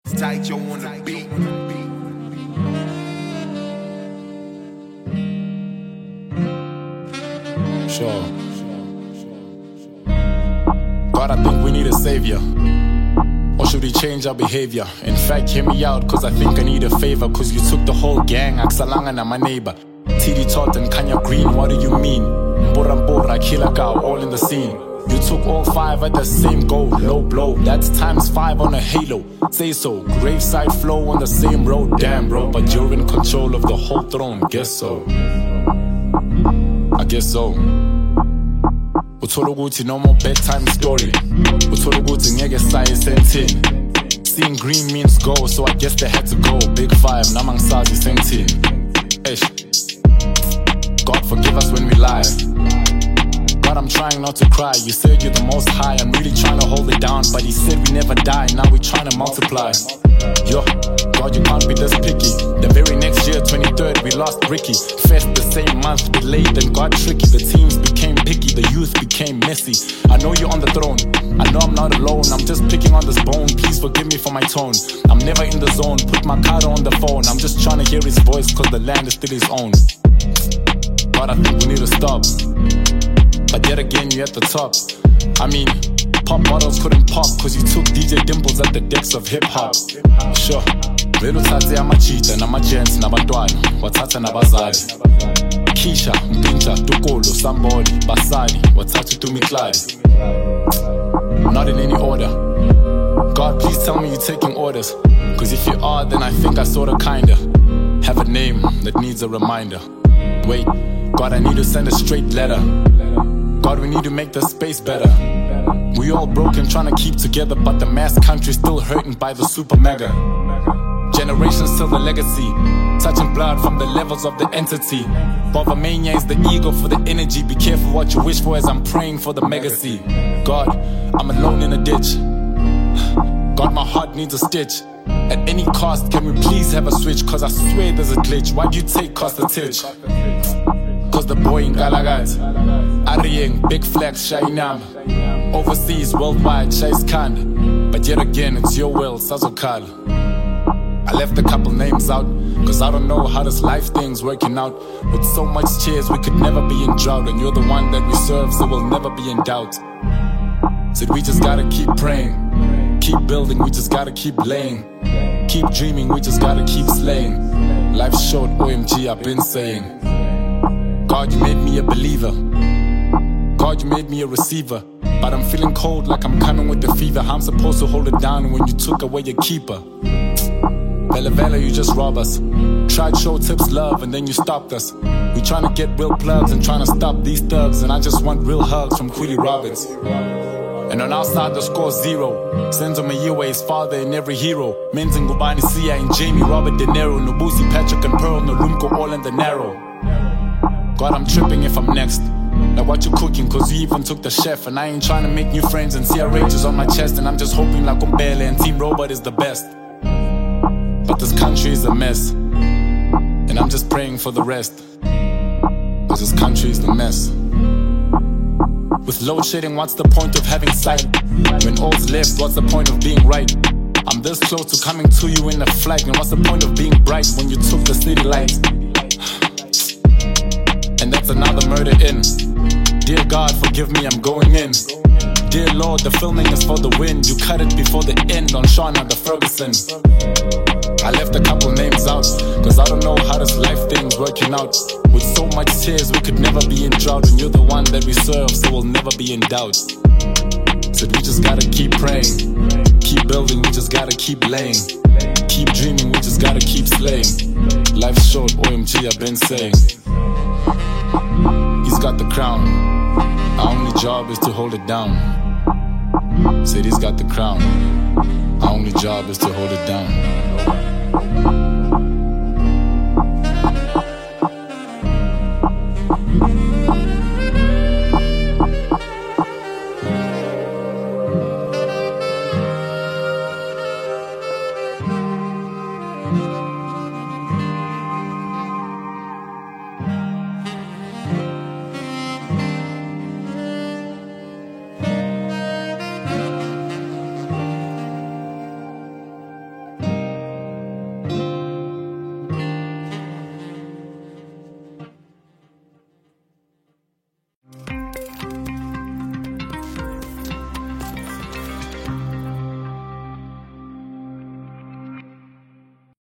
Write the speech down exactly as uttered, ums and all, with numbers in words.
Tight, you on the beat. Sure. God, I think we need a savior. Or should we change our behavior? In fact, hear me out, cause I think I need a favor. Cause you took the whole gang, Aksalanga na my neighbor. T D Tot and Kanya Green, what do you mean? Mbora Mbora, Kilakau, all in the scene. You took all five at the same goal, low blow. That's times five on a halo. Say so, graveside flow on the same road. Damn bro, but you're in control of the whole throne. Guess so. I guess so. Uthola ukuthi no more bedtime story. Uthola ukuthi ngeke saye sentini. Seeing green means go, so I guess they had to go. Big five, nama ngisazi sentini. Eish. God forgive us when we lie. God, I'm trying not to cry. You said you're the most high. I'm really trying to hold it down, but he said we never die. Now we're trying to multiply. Yo, God, you can't be this picky. The very next year, twenty-third, we lost Ricky. Fest the same month, delayed and got tricky. The teams became picky, the youth became messy. I know you're on the throne, I know I'm not alone. I'm just picking on this bone, please forgive me for my tone. I'm never in the zone, put my card on the phone. I'm just trying to hear his voice, cause the land is still his own. God, I think we need to stop. But yet again, you're at the top. I mean, pop bottles couldn't pop, cause you took D J Dimples at the depths of hip-hop. Sure, vele uthathe amachita namagents nabantwana wathatha nabazali. Keisha, Mpintsha, Tukolo, Somebody, Basadi wathatha uTumiklali. Not in any order. God, please tell me you're taking orders, cause if you are, then I think I sorta kinda have a name that needs a reminder. Wait, God, I need to send a straight letter. God, we need to make the space better. We all broken trying to keep together, but the mass country still hurting by the super mega. Generations till the legacy, touching blood from the levels of the entity. Bovamania is the ego for the energy. Be careful what you wish for as I'm praying for the legacy. God, I'm alone in a ditch. God, my heart needs a stitch. At any cost, can we please have a switch? Cause I swear there's a glitch. Why'd you take Costa Titch? Cause the boy in Galagat, Arieng, big flex, Shainam. Overseas, worldwide, Chase Khan. But yet again, it's your will, Sazokal. I left a couple names out, cause I don't know how this life thing's working out. With so much cheers, we could never be in drought. And you're the one that we serve, so we'll never be in doubt. Said we just gotta keep praying, keep building, we just gotta keep laying. Keep dreaming, we just gotta keep slaying. Life's short, O M G, I've been saying. God, you made me a believer. God, you made me a receiver. But I'm feeling cold like I'm coming with the fever. How I'm supposed to hold it down when you took away your keeper? Vela Vela, you just rob us. Tried show tips love and then you stopped us. We trying to get real plugs and trying to stop these thugs. And I just want real hugs from Quilly Robbins. And on our side the score's zero. Sends on Mayiwe's father in every hero. Menz and Ngubani Sia and Jamie, Robert De Niro, Nobusi, Patrick and Pearl, Nolumko, all in the narrow. God, I'm tripping if I'm next. Now what you cooking, cause you even took the chef. And I ain't trying to make new friends and see outrageous on my chest. And I'm just hoping like Umbele and Team Robot is the best. But this country is a mess, and I'm just praying for the rest. Cause this country is the mess. With load shedding, what's the point of having sight? When all's left, what's the point of being right? I'm this close to coming to you in a flight. And what's the point of being bright when you took the city lights? And that's another murder in. Dear God, forgive me, I'm going in. Dear Lord, the filming is for the win. You cut it before the end on Shauna the Ferguson. I left a couple names out, cause I don't know how this life thing's working out. With so much tears, we could never be in drought. And you're the one that we serve, so we'll never be in doubt. Said we just gotta keep praying, keep building, we just gotta keep laying. Keep dreaming, we just gotta keep slaying. Life's short, O M G, I've been saying. He's got the crown, our only job is to hold it down. Said he's got the crown, our only job is to hold it down.